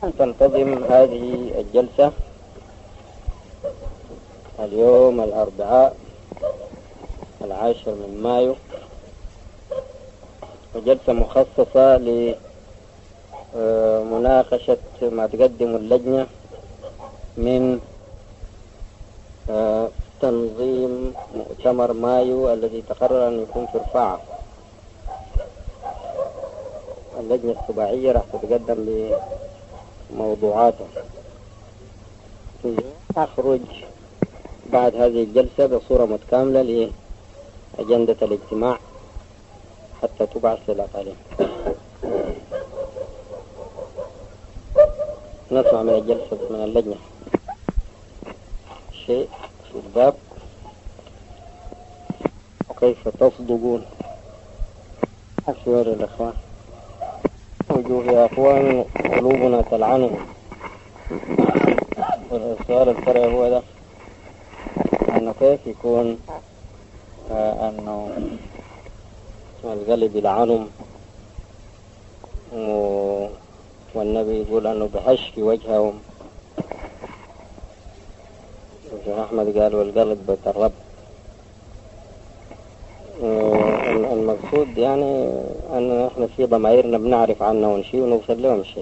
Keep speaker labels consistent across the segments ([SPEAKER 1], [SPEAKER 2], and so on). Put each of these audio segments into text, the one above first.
[SPEAKER 1] تنتظم هذه الجلسة اليوم الأربعاء 10 من مايو، وجلسة مخصصة لمناقشة ما تقدم اللجنة من تنظيم مؤتمر مايو الذي تقرر أن يكون في رفاعة. اللجنة السباعية راح تتقدم بموضوعاتها. أخرج بعد هذه الجلسة بصورة متكاملة لأجندة الاجتماع حتى تبعث للأقاليم. نسمع من الجلسة من اللجنة شيء في الباب. وكيف تصدقون أسوار الأخوان وجوه يا أخوان قلوبنا تلعنهم. والسؤال الفرعي هو ده، أنه كيف يكون أنه القلب يلعنهم والنبي يقول أنه بهش في وجههم. الشيخ أحمد قال والقلب بيت الرب. المقصود يعني أن إحنا في ضمائرنا بنعرف عنهم شيء ونوصل لهم شيء.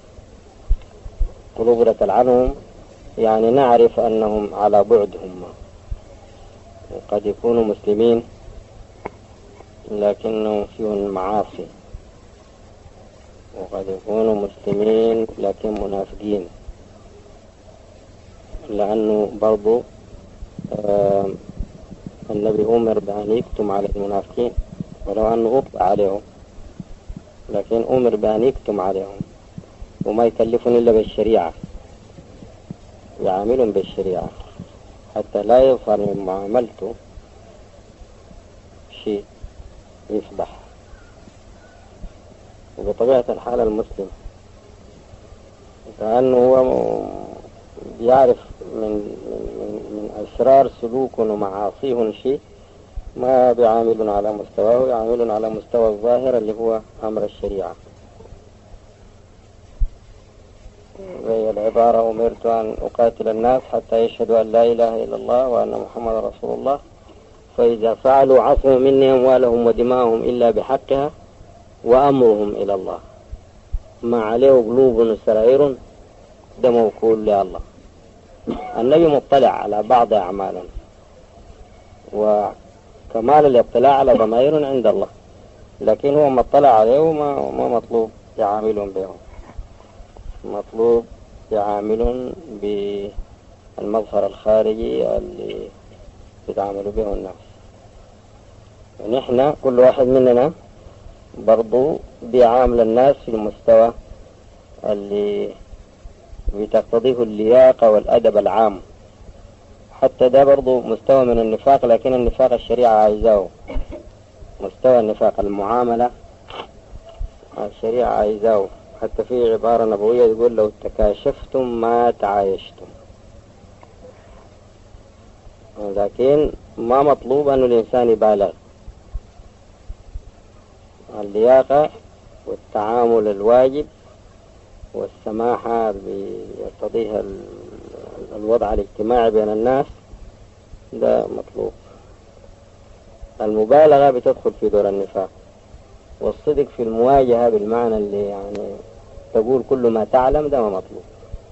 [SPEAKER 1] قلوبنا تلعنهم يعني نعرف أنهم على بعدهم، قد يكونوا مسلمين لكنهم فيهم معاصي، وقد يكونوا مسلمين لكن منافقين، لأنه برضو النبي أمر بأن يكتم على المنافقين ولو أنه أطلع عليهم، لكن أمر بأن يكتم عليهم وما يكلفون إلا بالشريعة، يعاملهم بالشريعة حتى لا يظهر من معاملته شيء يفضح. وبطبيعة الحال المسلم كأنه هو بيعرف من أسرار سلوكهم ومعاصيهم شيء ما بيعاملون على مستواه، يعاملون على مستوى الظاهر اللي هو أمر الشريعة. زي العبارة أمرت أن أقاتل الناس حتى يشهدوا أن لا إله إلا الله وأن محمد رسول الله، فإذا فعلوا عصوا مني أموالهم ودماءهم إلا بحقها وأمرهم إلى الله، ما عليه قلوب وسرائر ده موكول لله. النبي مطلع على بعض أعمالنا، وكمال الاطلاع على ضمائر عند الله، لكن هو مطلع عليه وما مطلوب يعاملون بهم، مطلوب يعاملون بالمظهر الخارجي اللي يتعاملوا به الناس. ونحن كل واحد مننا برضو بيعامل الناس في المستوى اللي بتقتضيه اللياقة والأدب العام. حتى ده برضو مستوى من النفاق، لكن النفاق الشريعة عايزاه. مستوى النفاق المعاملة الشريعة عايزاه. حتى في عبارة نبوية يقول لو تكاشفتم ما تعايشتم، لكن ما مطلوب أن الإنسان يبالغ. اللياقة والتعامل الواجب والسماحة اللي يقتضيها الوضع الاجتماعي بين الناس ده مطلوب. المبالغة بتدخل في دور النفاق، والصدق في المواجهة بالمعنى اللي يعني تقول كل ما تعلم ده ما مطلوب.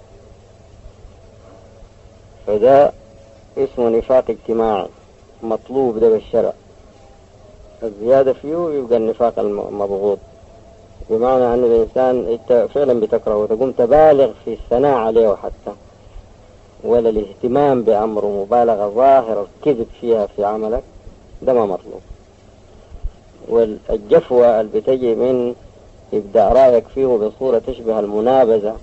[SPEAKER 1] فده اسمه نفاق اجتماعي مطلوب ده بالشرع. الزيادة فيه يبقى النفاق المضغوط، بمعنى أن الإنسان أنت فعلا بتكره وتقوم تبالغ في الثناء عليه حتى، ولا الاهتمام بأمره مبالغة ظاهرة الكذب فيها في عملك، ده ما مطلوب. والجفوة اللي بتجي من إبداء رأيك فيه بصورة تشبه المنابذة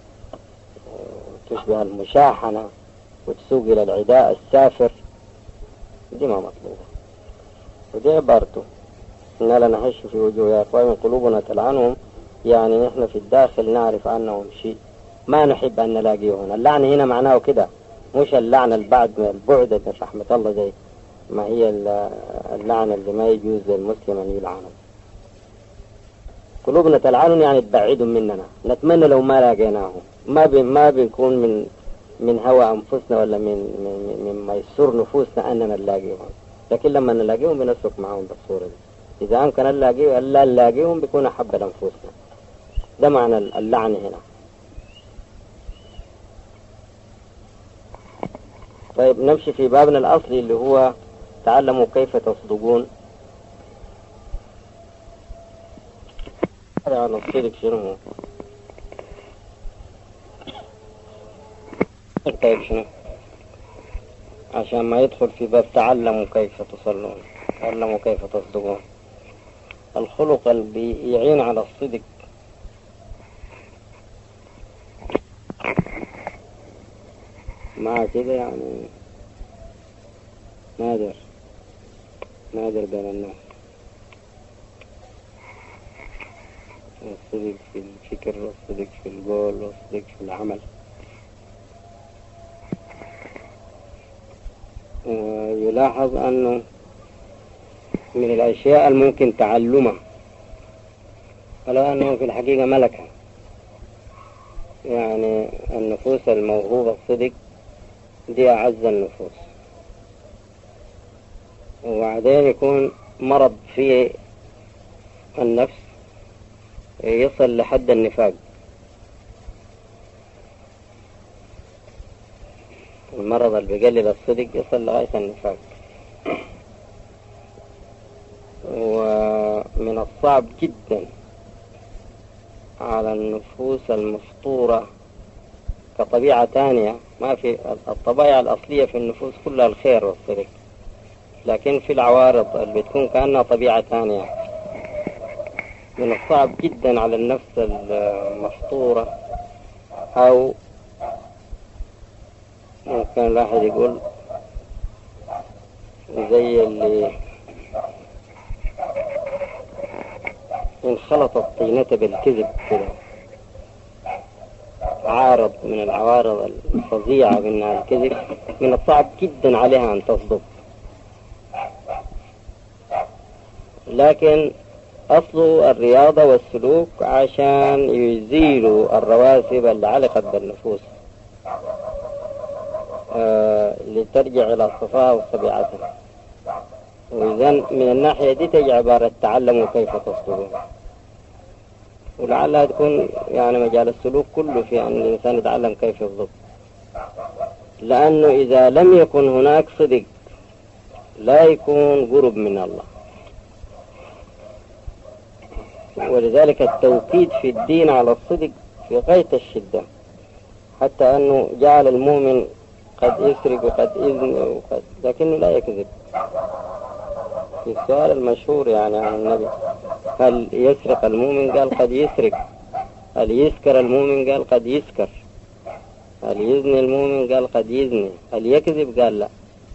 [SPEAKER 1] تشبه المشاحنة وتسوق إلى العداء السافر، دي ما مطلوبة. ودي عبارته إننا لنهش في وجوه يا أخوان قلوبنا تلعنهم، يعني نحن في الداخل نعرف عنهم شيء ما نحب أن نلاقيه هنا. اللعنة هنا معناه كده، مش اللعنة البعد من البعد من رحمة الله، زي ما هي اللعنة اللي ما يجوز للمسلم أن يلعنه. قلوبنا تلعنهم يعني تبعدهم مننا، نتمنى لو ما لاقيناهم، ما بيكون من هوى أنفسنا ولا من ما يسر نفوسنا أننا نلاقيهم، لكن لما نلاقيهم بنسلك معهم بالصورة دي. إذا أمكن ألا نلاقيهم بيكون أحب لأنفسنا. ده معنى اللعن هنا. طيب نمشي في بابنا الأصلي اللي هو تعلموا كيف تصدقون. هذا عن الصدق شنو هو؟ طيب شنو؟ عشان ما يدخل في باب تعلموا كيف تصلون، تعلموا كيف تصدقون. الخلق اللي بيعين على الصدق مع كده يعني نادر بين الناس. الصدق في الفكر والصدق في القول والصدق في العمل. ويلاحظ أنه من الأشياء الممكن تعلمها ولو أنه في الحقيقة ملكة، يعني النفوس الموهوبة الصدق دي أعز النفوس، وبعدين يكون مرض في النفس يصل لحد النفاق. المرض اللي بيقلل الصدق يصل لغاية النفاق. ومن الصعب جدا على النفوس المفطورة كطبيعة تانية، ما في الطبائع الأصلية في النفوس كلها الخير والصدق، لكن في العوارض اللي بتكون كأنها طبيعة تانية، من الصعب جدا على النفس المفطورة، أو ممكن الواحد يقول زي اللي انخلط الطينة بالكذب كده، عارض من العوارض الفظيعة منها الكذب، من الصعب جدا عليها أن تصدق. لكن أصل الرياضة والسلوك عشان يزيلوا الرواسب اللي علقت بالنفوس لترجع إلى صفاها وطبيعتها. وإذن من الناحية دي تجي عبارة تعلموا كيف تصدقون، ولعلها تكون يعني مجال السلوك كله في أن الإنسان يتعلم كيف يصدق، لأنه إذا لم يكن هناك صدق لا يكون قرب من الله. ولذلك التوكيد في الدين على الصدق في غاية الشدة، حتى أنه جعل المؤمن قد يسرق وقد يزني لكنه لا يكذب. في السؤال المشهور يعني عن النبي، هل يسرق المؤمن؟ قال قد يسرق. هل يسكر المؤمن؟ قال قد يسكر. هل يزني المؤمن؟ قال قد يزني. هل يكذب؟ قال لا.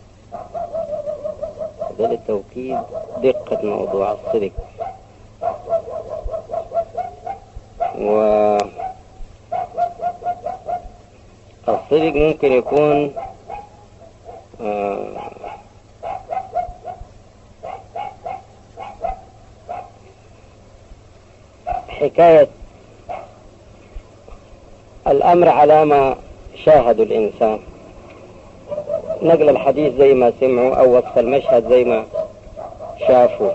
[SPEAKER 1] ده للتوكيد دقة موضوع الصدق. والصدق ممكن يكون حكاية الأمر على ما شاهد الإنسان، نقل الحديث زي ما سمعوا أو وصف المشهد زي ما شافوا.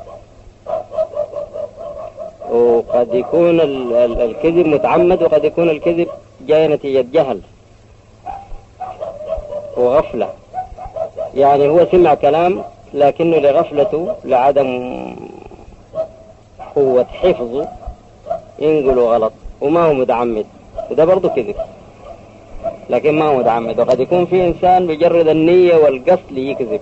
[SPEAKER 1] وقد يكون الكذب متعمد، وقد يكون الكذب جاي نتيجة جهل وغفلة، يعني هو سمع كلام لكنه لغفلته لعدم قوة حفظه ينقله غلط، وما هو متعمد، وده برضو كذب لكن ما هو متعمد. وقد يكون في إنسان بجرد النية والقصد يكذب،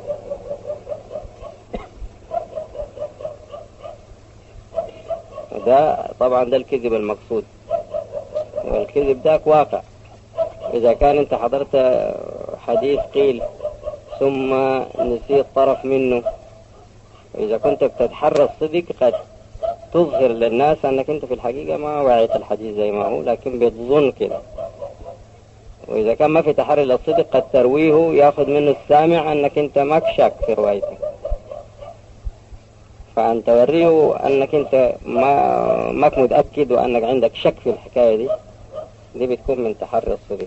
[SPEAKER 1] ده طبعا ده الكذب المقصود، والكذب ذاك واقع. إذا كان أنت حضرت حديث قيل ثم نسيت طرف منه، إذا كنت بتتحرى الصدق قد تظهر للناس أنك أنت في الحقيقة ما وعيت الحديث زي ما هو، لكن بتظن كده. وإذا كان ما في تحري للصدق قد ترويه يأخذ منه السامع أنك أنت ما شاك في روايتك، فأن توريه أنك أنت ماك متأكد وأنك عندك شك في الحكاية دي بتكون من تحري الصدق.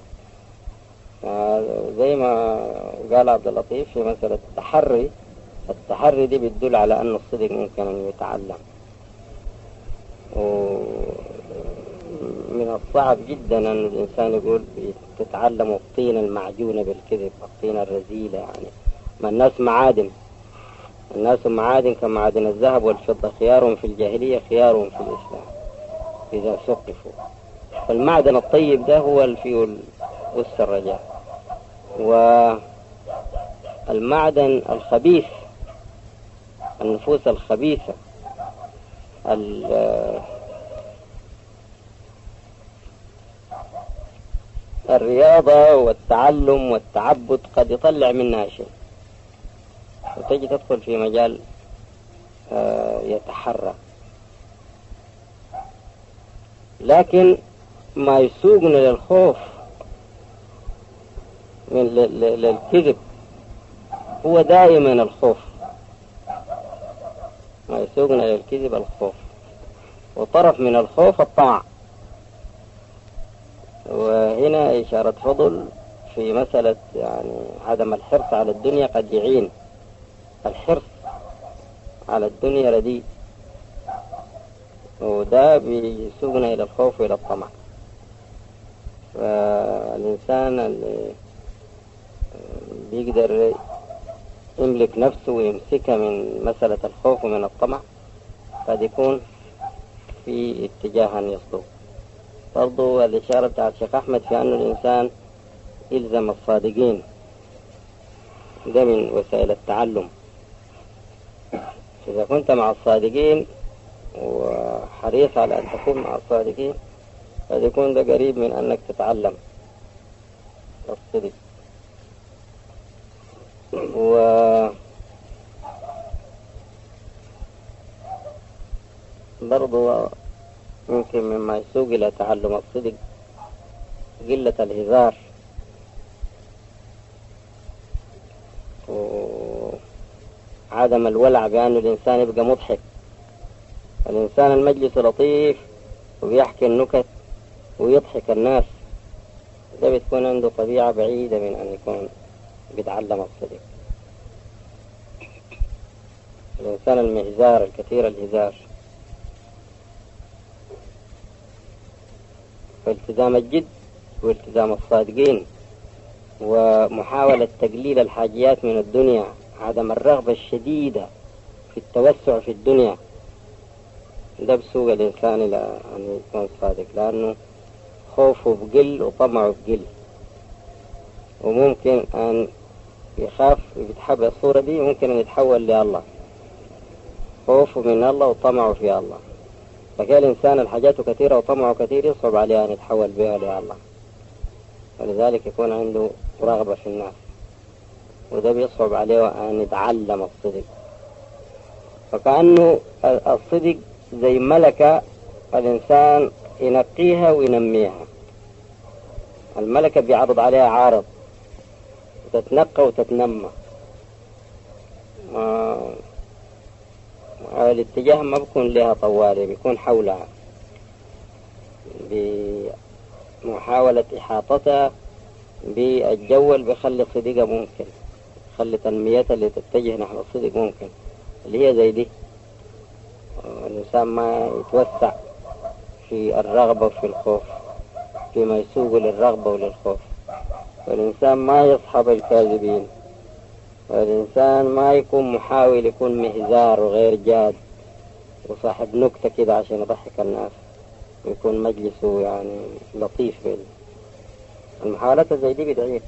[SPEAKER 1] زي ما قال عبد اللطيف في مسألة التحري دي بتدل على أن الصدق ممكن أن يتعلم. ومن الصعب جدا أن الإنسان يقول تتعلم الطين المعجونة بالكذب، الطين الرذيلة يعني. ما الناس معادن كمعادن الذهب والفضة، خيارهم في الجاهلية خيارهم في الإسلام إذا ثقفوا. فالمعدن الطيب ده هو الفيه أس الرجاء. والمعدن الخبيث، النفوس الخبيثة، الرياضة والتعلم والتعبد قد يطلع منها شيء، وتجي تدخل في مجال يتحرى. لكن ما يسوقنا للخوف للكذب هو دائما الخوف. ما يسوقنا للكذب الخوف، وطرف من الخوف الطمع. وهنا إشارة فضل في مسألة يعني عدم الحرص على الدنيا قد يعين. الحرص على الدنيا رديء، وده بيسوقنا إلى الخوف وإلى الطمع. فالإنسان اللي بيقدر يملك نفسه ويمسكها من مسألة الخوف ومن الطمع قد يكون في اتجاه أن يصدق. برضو الإشارة بتاعت الشيخ أحمد في أن الإنسان يلزم الصادقين، ده من وسائل التعلم. إذا كنت مع الصادقين وحريص على أن تكون مع الصادقين قد يكون ده قريب من أنك تتعلم الصدق. وبرضو يمكن مما يسوق إلى تعلم الصدق قلة الهزار وعدم الولع بأن الإنسان يبقى مضحك. الإنسان المجلس لطيف وبيحكي النكت ويضحك الناس، ده بتكون عنده طبيعة بعيدة من أن يكون بيتعلم الصدق. الإنسان المهزار الكثير الهزار، فالتزام الجد والتزام الصادقين ومحاولة تقليل الحاجيات من الدنيا، عدم الرغبة الشديدة في التوسع في الدنيا، ده بسوق الإنسان إلى أن يكون صادق، لأنه خوفه بقل وطمعه بقل. وممكن أن يخاف يتحب الصورة دي، ممكن أن يتحول لله، خوفه من الله وطمعه في الله. فكان الإنسان الحاجات كثيرة وطمعه كثير يصعب عليه أن يتحول بها لله، ولذلك يكون عنده رغبة في الناس، وده بيصعب عليه أن يتعلم الصدق. فكأنه الصدق زي ملكة الإنسان ينقيها وينميها. الملكة بيعرض عليها عارض وتتنقى وتتنمى. الاتجاه ما بيكون لها طوالي، بيكون حولها بمحاولة إحاطتها بالجو اللي بيخلي صديقها ممكن، خلي تنميتها اللي تتجه نحو الصدق ممكن، اللي هي زي دي. الإنسان ما يتوسع في الرغبة وفي الخوف فيما يسوق للرغبة وللخوف، والإنسان ما يصحب الكاذبين، والإنسان ما يكون محاول يكون مهزار وغير جاد وصاحب نكتة كده عشان يضحك الناس ويكون مجلسه يعني لطيف. المحاولات زي دي بدعية.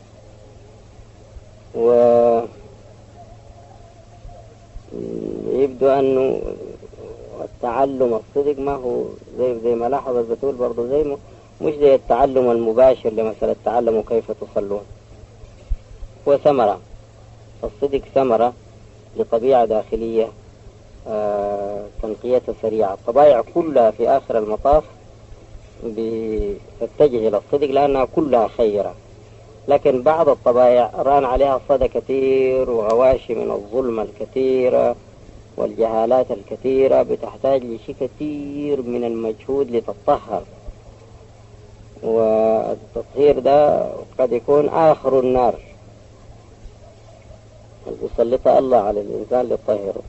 [SPEAKER 1] ويبدو أنه التعلم الصدق ما هو زي ما لاحظ البتول برضو، مش زي التعلم المباشر لمثلا التعلم كيف تصلون. هو ثمرة الصدق، ثمرة لطبيعة داخلية تنقيتها سريعة. الطبائع كلها في آخر المطاف بتتجه إلى الصدق لأنها كلها خيرة، لكن بعض الطبائع ران عليها صدى كثير وغواشي من الظلم الكثيرة والجهالات الكثيرة بتحتاج لشيء كثير من المجهود لتطهر، والتطهير ده قد يكون آخر النار يسلطها الله على الإنسان ليطهره،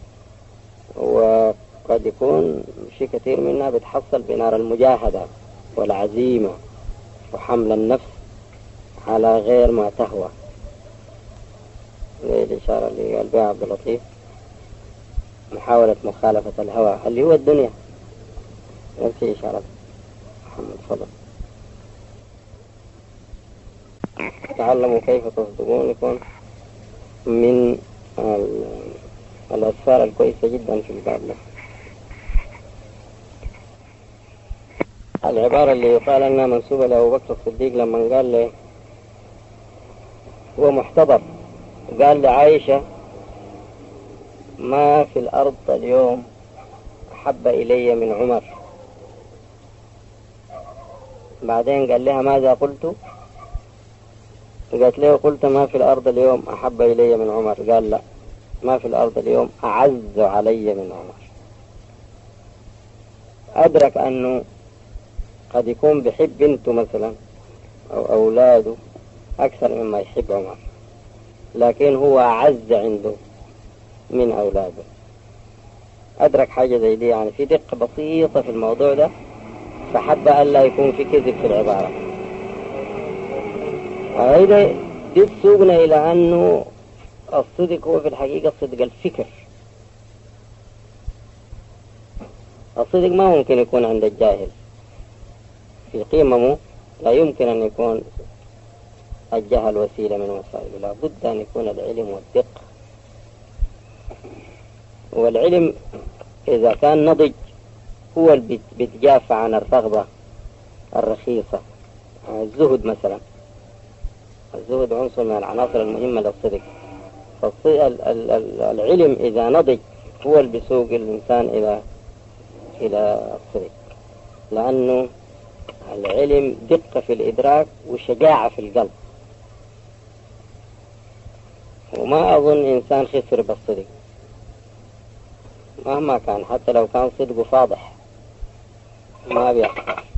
[SPEAKER 1] وقد يكون شيء كثير منها بتحصل بنار المجاهدة والعزيمة وحمل النفس على غير ما تهوى، زي الإشارة اللي قال بها عبد اللطيف، محاولة مخالفة الهوى اللي هو الدنيا. نفس إشارة محمد فضل. تعلموا كيف تصدقون يكون من الأسفار الكويسة جدا في الباب ده. العبارة اللي يقال أنها منسوبة لأبو بكر الصديق لما قال له هو محتضر، قال لعائشة ما في الأرض اليوم أحب إلي من عمر. بعدين قال لها ماذا قلت؟ قالت له قلت ما في الأرض اليوم أحب إلي من عمر. قال لا، ما في الأرض اليوم أعز علي من عمر. أدرك أنه قد يكون بحب بنته مثلا أو أولاده أكثر مما يحب عمر، لكن هو أعز عنده من أولاده. أدرك حاجة زي دي، يعني في دقة بسيطة في الموضوع ده، فحب أن لا يكون في كذب في العبارة. هذا دي تسوقنا إلى أنه الصدق هو في الحقيقة صدق الفكر. الصدق ما ممكن يكون عند الجاهل في قيمه، لا يمكن أن يكون الجهل وسيلة من وسائله، لا بد أن يكون العلم والدقة. والعلم إذا كان نضج هو اللي بيتجافى عن الرغبة الرخيصة. الزهد مثلا، الزهد عنصر من العناصر المهمة للصدق. العلم إذا نضج هو اللي بيسوق الإنسان إلى الصدق، لأنه العلم دقة في الإدراك وشجاعة في القلب. وما أظن إنسان خسر بالصدق مهما كان، حتى لو كان صدقه فاضح ما بيحصل.